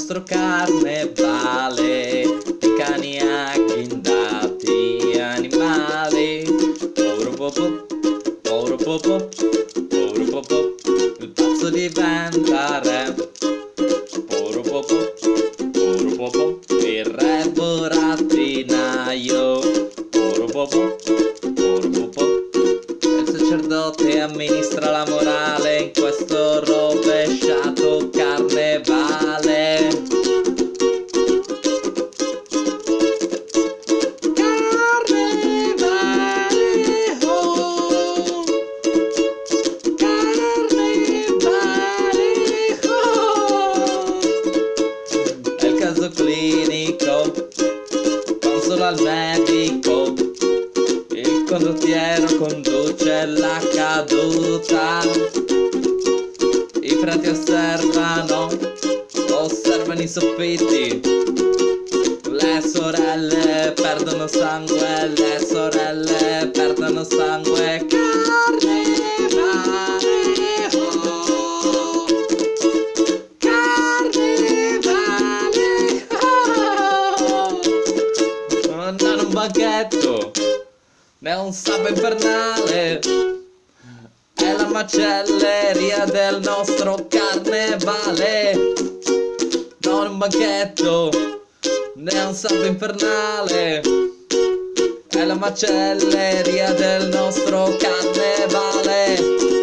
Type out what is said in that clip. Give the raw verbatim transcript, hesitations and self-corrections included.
nostro carnevale, i cani agghindati, animali. Poro popò, poro popò, poro popò, il pazzo diventa re. Poro popò, poro popò, il re burattinaio. Poro popò, poro popò, il sacerdote amministra la morale in questo rovesciato carnevale. Carnevale, oh, carnevale, oh. È il caso clinico, consolo al medico, il condottiero conduce la caduta. I frati osservano, osservano i soffitti. Le sorelle perdono sangue, le sorelle perdono sangue. Carnevale, oh, carnevale, oh. Non è un banchetto, né un sapo infernale, è la macelleria del nostro carnevale. Non un banchetto, né un sapo infernale, è la macelleria del nostro carnevale.